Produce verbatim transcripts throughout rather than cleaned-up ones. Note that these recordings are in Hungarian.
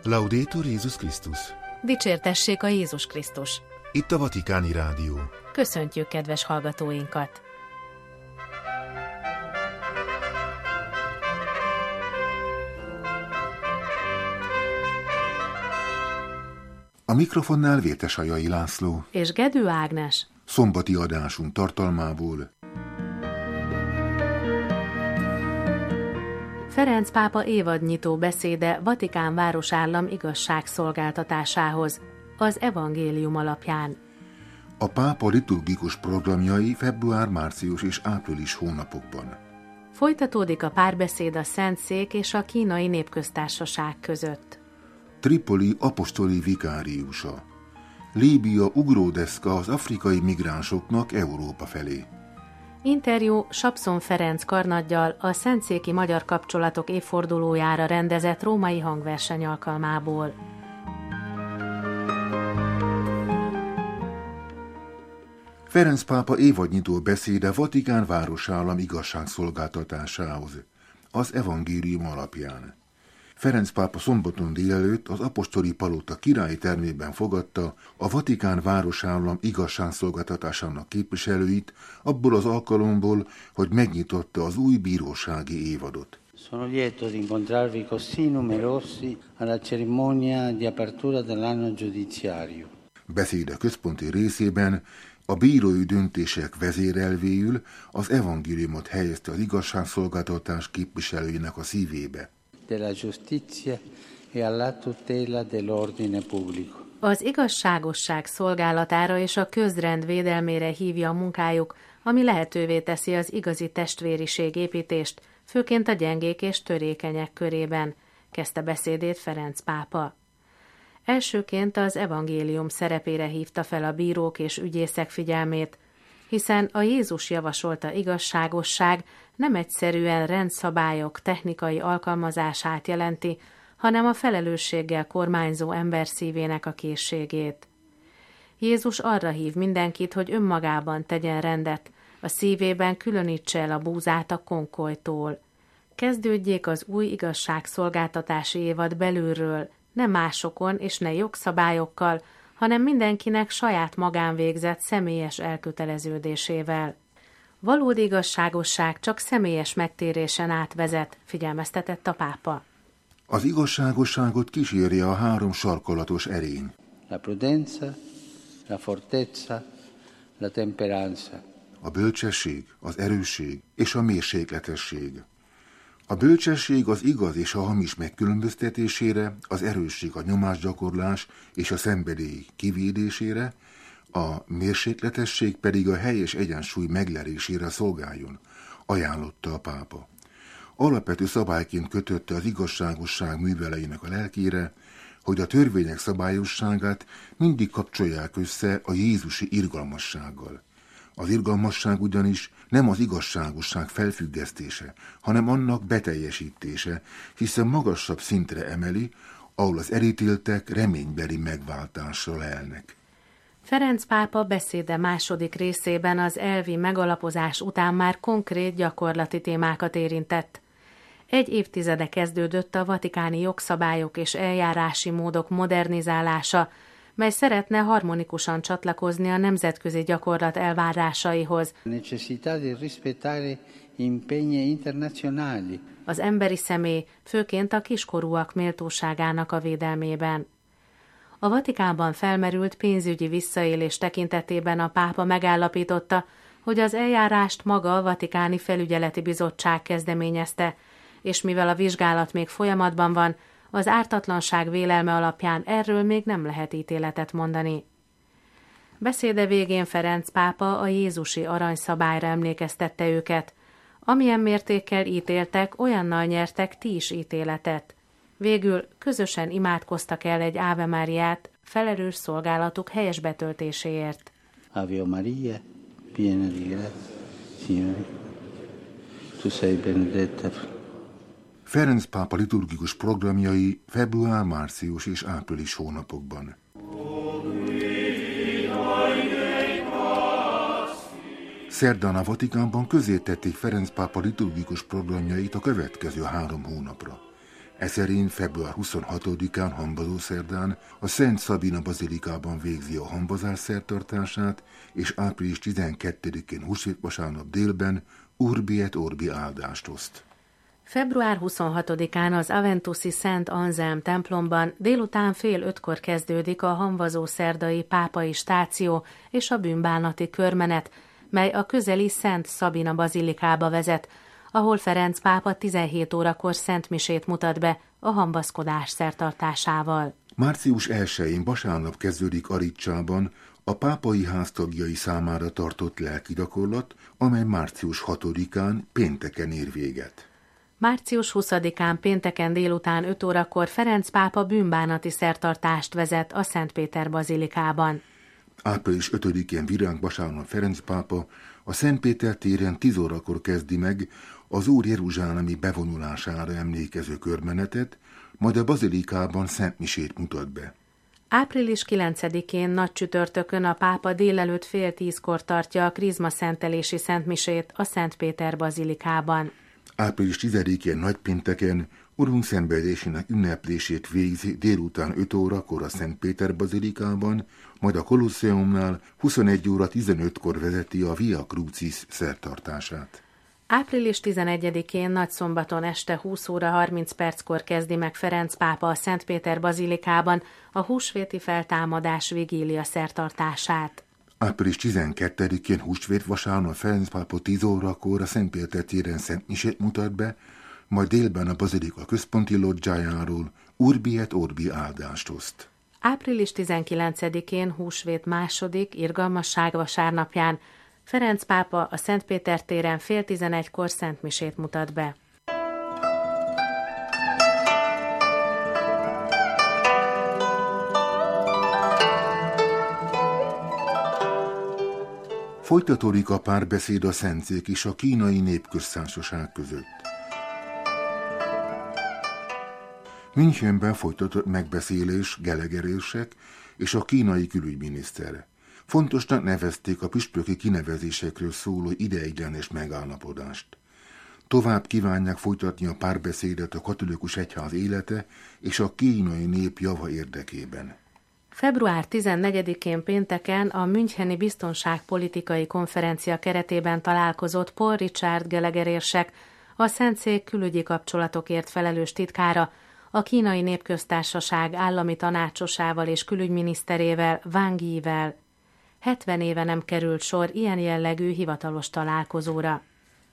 Laudetur Jézus Krisztus! Dicsértessék a Jézus Krisztus! Itt a Vatikáni Rádió. Köszöntjük kedves hallgatóinkat! A mikrofonnál Vértesajai László és Gedő Ágnes. Szombati adásunk tartalmából. Ferenc pápa évadnyitó beszéde Vatikán városállam igazságszolgáltatásához, az evangélium alapján. A pápa liturgikus programjai február, március és április hónapokban. Folytatódik a párbeszéd a Szentszék és a Kínai Népköztársaság között. Tripoli apostoli vikáriusa. Líbia ugródeszka az afrikai migránsoknak Európa felé. Interjú Sapszon Ferenc karnaggyal a Szentszéki Magyar Kapcsolatok évfordulójára rendezett római hangverseny alkalmából. Ferenc pápa évadnyitó beszéde Vatikán városállam igazságszolgáltatásához, az evangélium alapján. Ferenc pápa szombaton délelőtt az apostoli palota királyi termében fogadta a Vatikán városállam igazságszolgáltatásának képviselőit abból az alkalomból, hogy megnyitotta az új bírósági évadot. Sono lieto di incontrarvi così numerosi alla cerimonia di apertura dell'anno giudiziario. Beszéde központi részében a bírói döntések vezérelvéül az evangéliumot helyezte az igazságszolgáltatás képviselőinek a szívébe. Della giustizia e alla tutela dell'ordine pubblico. Az igazságosság szolgálatára és a közrend védelmére hívja a munkájuk, ami lehetővé teszi az igazi testvériség építést, főként a gyengék és törékenyek körében, kezdte beszédét Ferenc pápa. Elsőként az evangélium szerepére hívta fel a bírók és ügyészek figyelmét, hiszen a Jézus javasolta igazságosság nem egyszerűen rendszabályok technikai alkalmazását jelenti, hanem a felelősséggel kormányzó ember szívének a készségét. Jézus arra hív mindenkit, hogy önmagában tegyen rendet, a szívében különítse el a búzát a konkolytól. Kezdődjék az új igazságszolgáltatási évad belülről, ne másokon és ne jogszabályokkal, hanem mindenkinek saját magán végzett személyes elköteleződésével. Valódi igazságosság csak személyes megtérésen átvezet, figyelmeztetett a pápa. Az igazságosságot kísérje a három sarkolatos erény. La prudenza, la fortezza, la temperanza. A bölcsesség, az erősség és a mérsékletesség. A bölcsesség az igaz és a hamis megkülönböztetésére, az erősség a nyomásgyakorlás és a szenvedély kivédésére, a mérsékletesség pedig a helyes egyensúly meglelésére szolgáljon, ajánlotta a pápa. Alapvető szabályként kötötte az igazságosság műveleinek a lelkére, hogy a törvények szabályosságát mindig kapcsolják össze a jézusi irgalmassággal. Az irgalmasság ugyanis nem az igazságosság felfüggesztése, hanem annak beteljesítése, hiszen magasabb szintre emeli, ahol az elítéltek reménybeli megváltásra lelnek. Ferenc pápa beszéde második részében az elvi megalapozás után már konkrét gyakorlati témákat érintett. Egy évtizede kezdődött a vatikáni jogszabályok és eljárási módok modernizálása, mely szeretne harmonikusan csatlakozni a nemzetközi gyakorlat elvárásaihoz. Az emberi személy, főként a kiskorúak méltóságának a védelmében. A Vatikánban felmerült pénzügyi visszaélés tekintetében a pápa megállapította, hogy az eljárást maga a Vatikáni Felügyeleti Bizottság kezdeményezte, és mivel a vizsgálat még folyamatban van, az ártatlanság vélelme alapján erről még nem lehet ítéletet mondani. Beszéde végén Ferenc pápa a jézusi aranyszabályra emlékeztette őket. Amilyen mértékkel ítéltek, olyannal nyertek ti is ítéletet. Végül közösen imádkoztak el egy Ave Mariát felelős szolgálatuk helyes betöltéséért. Ave Maria, piena di grazia, Signore, tu sei benedetta. Ferenc pápa liturgikus programjai február, március és április hónapokban. Szerdán a Vatikánban közzétették Ferenc pápa liturgikus programjait a következő három hónapra. Eszerint február huszonhatodikán, hambazószerdán a Szent Szabina bazilikában végzi a hambazás szertartását, és április tizenkettedikén húsvétvasárnap délben Urbi et Orbi áldást oszt. február huszonhatodikán az Aventuszi Szent Anzelm templomban délután fél ötkor kezdődik a hamvazószerdai pápai stáció és a bűnbánati körmenet, mely a közeli Szent Szabina bazilikába vezet, ahol Ferenc pápa tizenhét órakor szentmisét mutat be a hamvaszkodás szertartásával. március elsején vasárnap kezdődik Aricsában a pápai háztagjai számára tartott lelkigyakorlat, amely március hatodikán pénteken ér véget. március huszadikán pénteken délután öt órakor Ferenc pápa bűnbánati szertartást vezet a Szent Péter bazilikában. április ötödikén virágvasárnap Ferenc pápa a Szent Péter téren tíz órakor kezdi meg az Úr jeruzsálemi bevonulására emlékező körmenetet, majd a bazilikában szentmisét mutat be. április kilencedikén nagy csütörtökön a pápa délelőtt fél tízkor tartja a krizma szentelési szentmisét a Szent Péter bazilikában. április tizedikén nagypénteken Urunk szenvedésének ünneplését végzi délután öt órakor a Szent Péter bazilikában, majd a Kolosseumnál huszonegy óra tizenötkor vezeti a Via Crucis szertartását. április tizenegyedikén nagyszombaton este húsz óra harminc perckor kezdi meg Ferenc pápa a Szent Péter bazilikában a húsvéti feltámadás vigília szertartását. április tizenkettedikén húsvét vasárnap Ferenc pápa tíz órakor a Szent Péter téren szentmisét mutat be, majd délben a bazilika központi lodzsájáról Urbi et Orbi áldást oszt. április tizenkilencedikén húsvét második, irgalmasság vasárnapján Ferenc pápa a Szent Péter téren fél tizenegykor szentmisét mutat be. Folytatódik a párbeszéd a szentszék és a Kínai Népköztársaság között. Münchenben folytatott megbeszélés Gelegerérsek és a kínai külügyminiszter. Fontosnak nevezték a püspöki kinevezésekről szóló ideiglenes megállapodást. Tovább kívánják folytatni a párbeszédet a katolikus egyház élete és a kínai nép java érdekében. február tizennegyedikén pénteken a Müncheni Biztonságpolitikai Konferencia keretében találkozott Paul Richard Gelegerérsek, a Szentszék külügyi kapcsolatokért felelős titkára, a Kínai Népköztársaság állami tanácsosával és külügyminiszterével, Wang Yivel. hetven éve nem került sor ilyen jellegű hivatalos találkozóra.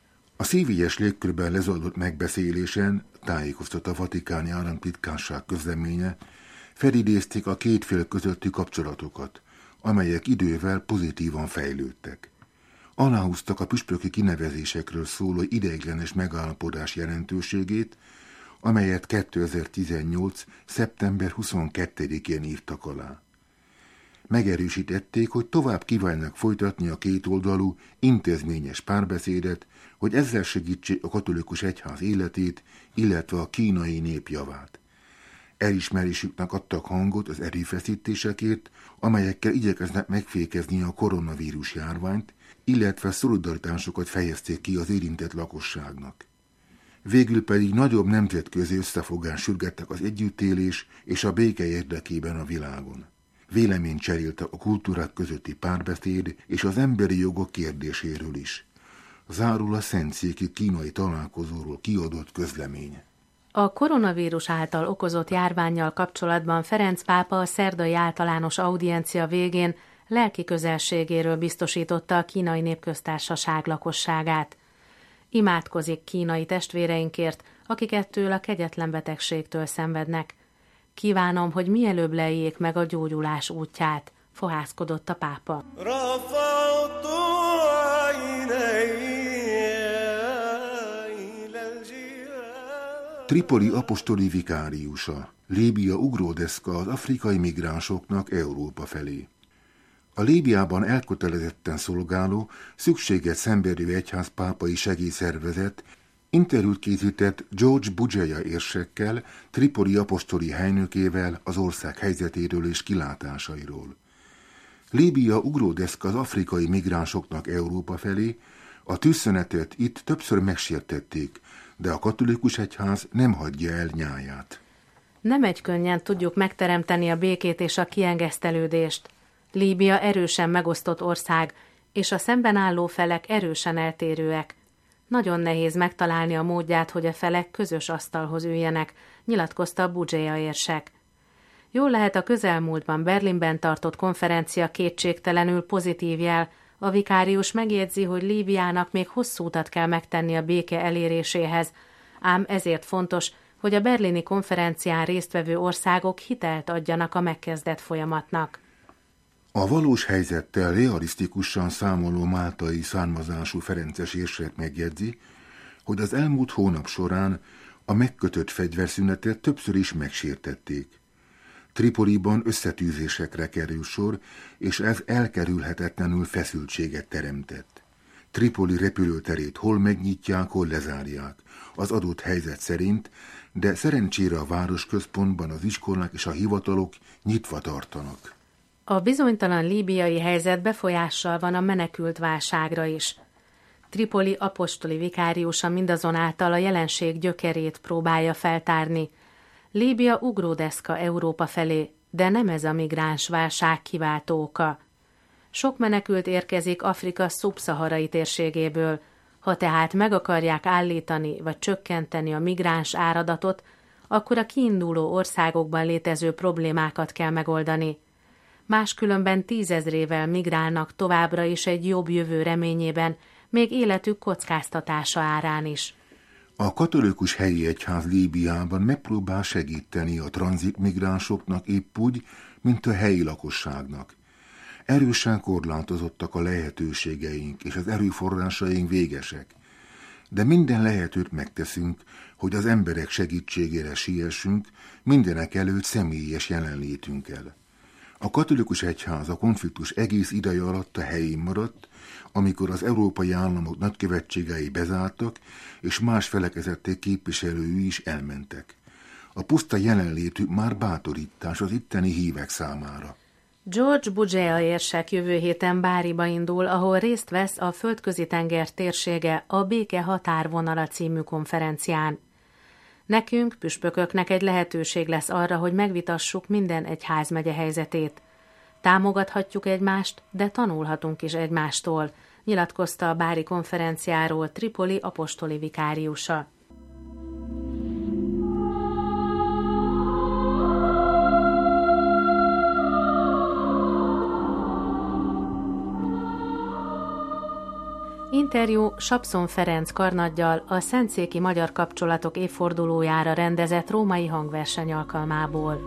A szívélyes légkörben lezajlott megbeszélésen, tájékoztat a vatikáni államtitkárság közleménye, felidézték a két fél közötti kapcsolatokat, amelyek idővel pozitívan fejlődtek. Aláhúztak a püspöki kinevezésekről szóló ideiglenes megállapodás jelentőségét, amelyet kétezer-tizennyolc. szeptember huszonkettedikén írtak alá. Megerősítették, hogy tovább kívánnak folytatni a kétoldalú, intézményes párbeszédet, hogy ezzel segítsék a katolikus egyház életét, illetve a kínai nép javát. Elismerésüknek adtak hangot az erőfeszítésekért, amelyekkel igyekeznek megfékezni a koronavírus járványt, illetve szolidaritásokat fejezték ki az érintett lakosságnak. Végül pedig nagyobb nemzetközi összefogás sürgettek az együttélés és a béke érdekében a világon. Véleményt cseréltek a kultúrák közötti párbeszéd és az emberi jogok kérdéséről is. Zárul a szentszéki kínai találkozóról kiadott közlemény. A koronavírus által okozott járvánnyal kapcsolatban Ferenc pápa a szerdai általános audiencia végén lelki közelségéről biztosította a Kínai Népköztársaság lakosságát. Imádkozik kínai testvéreinkért, akik ettől a kegyetlen betegségtől szenvednek. Kívánom, hogy mielőbb lejjék meg a gyógyulás útját, fohászkodott a pápa. Tripoli apostoli vikáriusa, Líbia ugródeszka az afrikai migránsoknak Európa felé. A Líbiában elkötelezetten szolgáló, szükséget szenvedő egyház pápai segélyszervezet interjút készített George Bugeja érsekkel, Tripoli apostoli helynökével az ország helyzetéről és kilátásairól. Líbia ugródeszka az afrikai migránsoknak Európa felé, a tűzszünetet itt többször megsértették, de a katolikus egyház nem hagyja el nyáját. Nem egykönnyen tudjuk megteremteni a békét és a kiengesztelődést. Líbia erősen megosztott ország, és a szemben álló felek erősen eltérőek. Nagyon nehéz megtalálni a módját, hogy a felek közös asztalhoz üljenek, nyilatkozta Budzséa érsek. Jól lehet, a közelmúltban Berlinben tartott konferencia kétségtelenül pozitív jel. A vikárius megjegyzi, hogy Líbiának még hosszú utat kell megtenni a béke eléréséhez, ám ezért fontos, hogy a berlini konferencián résztvevő országok hitelt adjanak a megkezdett folyamatnak. A valós helyzettel realisztikusan számoló máltai származású ferences érsek megjegyzi, hogy az elmúlt hónap során a megkötött fegyverszünetet többször is megsértették. Tripoliban összetűzésekre kerül sor, és ez elkerülhetetlenül feszültséget teremtett. Tripoli repülőterét hol megnyitják, hol lezárják, az adott helyzet szerint, de szerencsére a városközpontban az iskolák és a hivatalok nyitva tartanak. A bizonytalan líbiai helyzet befolyással van a menekült válságra is. Tripoli apostoli vikáriusa mindazonáltal a jelenség gyökerét próbálja feltárni. Líbia ugródeszka Európa felé, de nem ez a migráns válság kiváltó oka. Sok menekült érkezik Afrika szubszaharai térségéből. Ha tehát meg akarják állítani vagy csökkenteni a migráns áradatot, akkor a kiinduló országokban létező problémákat kell megoldani. Máskülönben tízezrével migrálnak továbbra is egy jobb jövő reményében, még életük kockáztatása árán is. A katolikus helyi egyház Líbiában megpróbál segíteni a tranzitmigránsoknak épp úgy, mint a helyi lakosságnak. Erősen korlátozottak a lehetőségeink, és az erőforrásaink végesek. De minden lehetőt megteszünk, hogy az emberek segítségére siessünk, mindenek előtt személyes jelenlétünkkel. A katolikus egyház a konfliktus egész ideje alatt a helyén maradt, amikor az európai államok nagykövetségei bezártak, és más felekezettek képviselői is elmentek. A puszta jelenlétük már bátorítás az itteni hívek számára. George Budzséa érsek jövő héten Báriba indul, ahol részt vesz a Földközi-tenger térsége a Béke határvonala című konferencián. Nekünk, püspököknek egy lehetőség lesz arra, hogy megvitassuk minden egyházmegye helyzetét. Támogathatjuk egymást, de tanulhatunk is egymástól, nyilatkozta a bári konferenciáról Tripoli apostoli vikáriusa. Interjú Sapszon Ferenc karnaggyal a szentszéki magyar kapcsolatok évfordulójára rendezett római hangverseny alkalmából.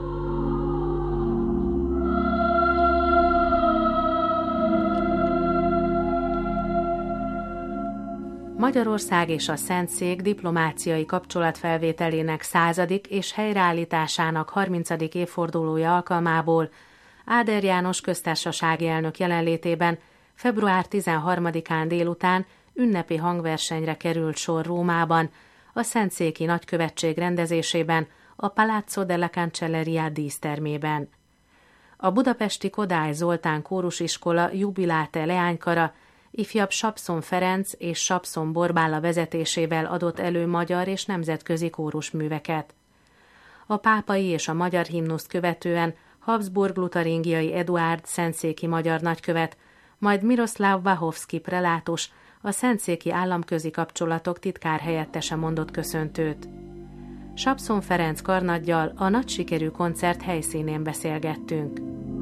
Magyarország és a Szentszék diplomáciai kapcsolatfelvételének századik és helyreállításának harmincadik évfordulója alkalmából Áder János köztársasági elnök jelenlétében február tizenharmadikán délután ünnepi hangversenyre került sor Rómában, a Szentszéki Nagykövetség rendezésében, a Palazzo della Cancelleria dísztermében. A budapesti Kodály Zoltán kórusiskola jubiláte leánykara ifjabb Sapszon Ferenc és Sapszon Borbála vezetésével adott elő magyar és nemzetközi kórusműveket. A pápai és a magyar himnuszt követően Habsburg-Lutaringiai Eduárd szentszéki magyar nagykövet, majd Miroslav Vahovszky prelátus, a szentszéki államközi kapcsolatok titkárhelyettese mondott köszöntőt. Sapszon Ferenc karnaggyal a nagy sikerű koncert helyszínén beszélgettünk.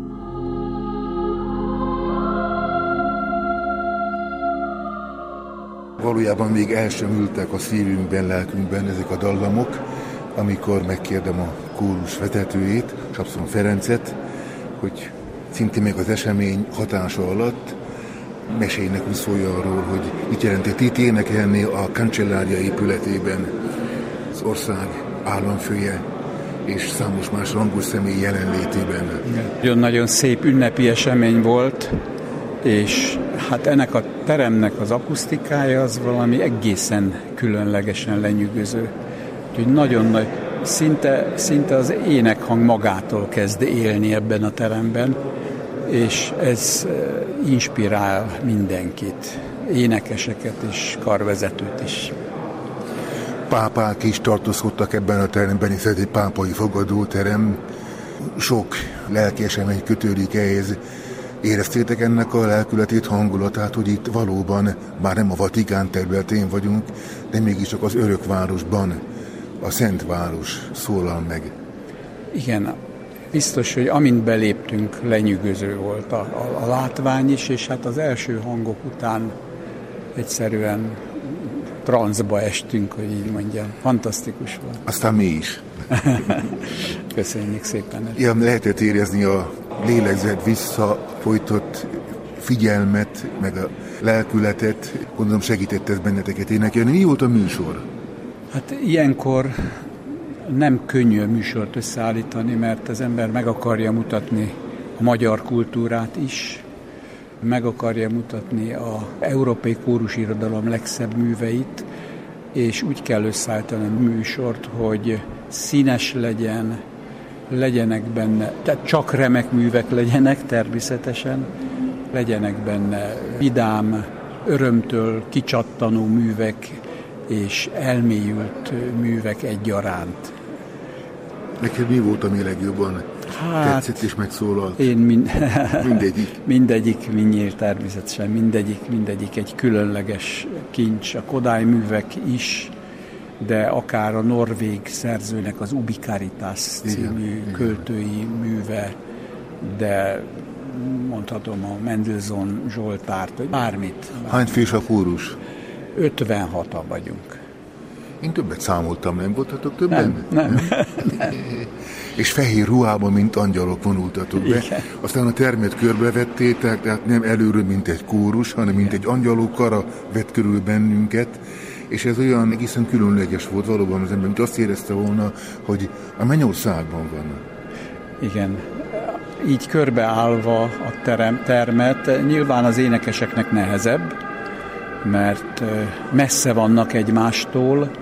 Valójában még el sem ültek a szívünkben, lelkünkben ezek a dallamok, amikor megkérdem a kórus vezetőjét, Sapszon Ferencet, hogy szintén meg az esemény hatása alatt mesélj nekünk, szólja arról, hogy mit jelentett itt énekelni a Cancellária épületében az ország államfője és számos más rangos személy jelenlétében. Nagyon-nagyon szép ünnepi esemény volt, és hát ennek a teremnek az akusztikája az valami egészen különlegesen lenyűgöző. Úgyhogy nagyon nagy, szinte, szinte az énekhang magától kezd élni ebben a teremben, és ez inspirál mindenkit, énekeseket és karvezetőt is. pápák is tartózkodtak ebben a teremben, hiszen ez egy pápai fogadóterem. Sok lelki esemény kötődik ehhez. Éreztétek ennek a lelkületét, hangulatát, hogy itt valóban, bár nem a Vatikán területén vagyunk, de mégiscsak az örökvárosban, a Szentváros szólal meg. Igen, biztos, hogy amint beléptünk, lenyűgöző volt a, a, a látvány is, és hát az első hangok után egyszerűen transzba estünk, hogy így mondjam. Fantasztikus volt. Aztán mi is. Köszönjük szépen. Ja, lehetett érezni a lélegzett visszafolytott figyelmet, meg a lelkületet. Gondolom segített ez benneteket énekelni. Mi volt a műsor? Hát ilyenkor nem könnyű a műsort összeállítani, mert az ember meg akarja mutatni a magyar kultúrát is, meg akarja mutatni az európai kórusirodalom legszebb műveit, és úgy kell összeállítani a műsort, hogy színes legyen, legyenek benne, tehát csak remek művek legyenek természetesen, legyenek benne vidám, örömtől kicsattanó művek és elmélyült művek egyaránt. Neked mi volt, ami legjobban hát, tetszett és megszólalt? Én mind... mindegyik. mindegyik, mindnyílt természetesen, mindegyik, mindegyik egy különleges kincs. A Kodály művek is, de akár a norvég szerzőnek az Ubi Caritas című igen, költői igen. műve, de mondhatom a Mendelssohn Zsoltárt, vagy bármit. Hány fős a kórus? ötvenhatan vagyunk. Én többet számoltam, nem voltatok többen? Nem, nem. nem. És fehér ruhában, mint angyalok vonultatok be. Igen. Aztán a termet körbevettétek, tehát nem előről, mint egy kórus, hanem mint egy angyalok kara vett körül bennünket. És ez olyan egészen különleges volt valóban az ember, mint azt érezte volna, hogy a mennyországban van. Igen. Így körbeállva a terem, termet, nyilván az énekeseknek nehezebb, mert messze vannak egymástól,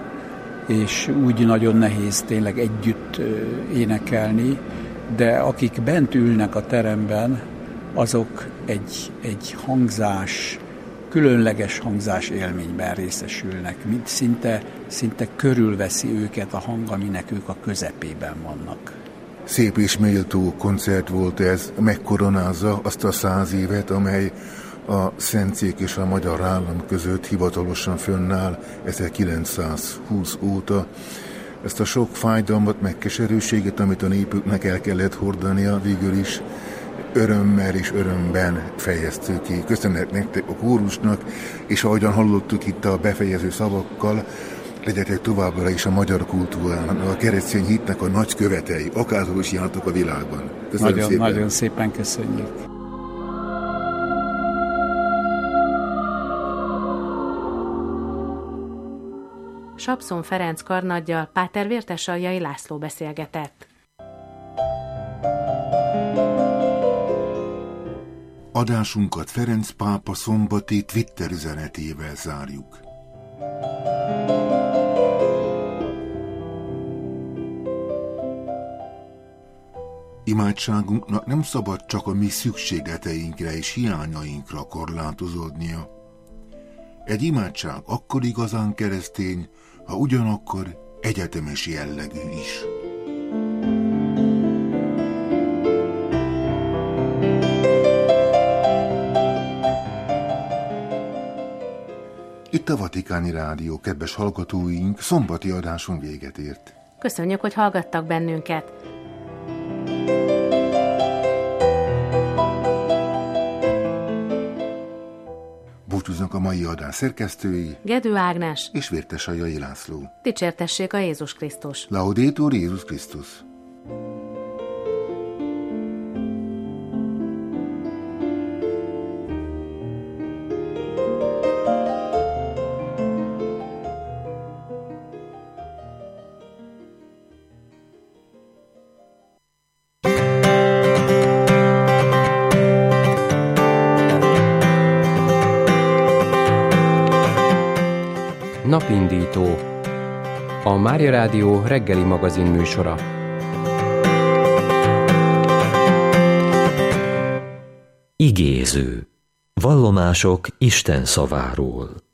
és úgy nagyon nehéz tényleg együtt énekelni, de akik bent ülnek a teremben, azok egy, egy hangzás, különleges hangzás élményben részesülnek. Szinte, szinte körülveszi őket a hang, aminek ők a közepében vannak. Szép és méltó koncert volt ez, megkoronázza azt a száz évet, amely a Szentszék és a magyar állam között hivatalosan fönnáll ezerkilencszázhúsz óta. Ezt a sok fájdalmat, meg keserűséget, amit a népüknek el kellett hordania, végül is örömmel és örömben fejeztük ki. Köszönhet nektek a kórusnak, és ahogyan hallottuk itt a befejező szavakkal, legyetek továbbra is a magyar kultúrának, a keresztény hitnek a nagy követei, akárhol is jártok a világban. Köszönöm nagyon, szépen. Nagyon szépen köszönjük. Sapszon Ferenc karnaggyal Páter Vértesaljai László beszélgetett. Adásunkat Ferenc pápa szombati Twitter üzenetével zárjuk. Imádságunknak nem szabad csak a mi szükségleteinkre és hiányainkra korlátozódnia. Egy imádság akkor igazán keresztény, ha ugyanakkor egyetemes jellegű is. Itt a Vatikáni Rádió, kedves hallgatóink, szombati adáson véget ért. Köszönjük, hogy hallgattak bennünket. Búcsúznak a mai adás szerkesztői, Gedő Ágnes és Vértesaljai László. Dicsértessék a Jézus Krisztus. Laudetur Jézus Krisztus. Napindító, a Mária Rádió reggeli magazin műsora. Igéző. Vallomások Isten szaváról.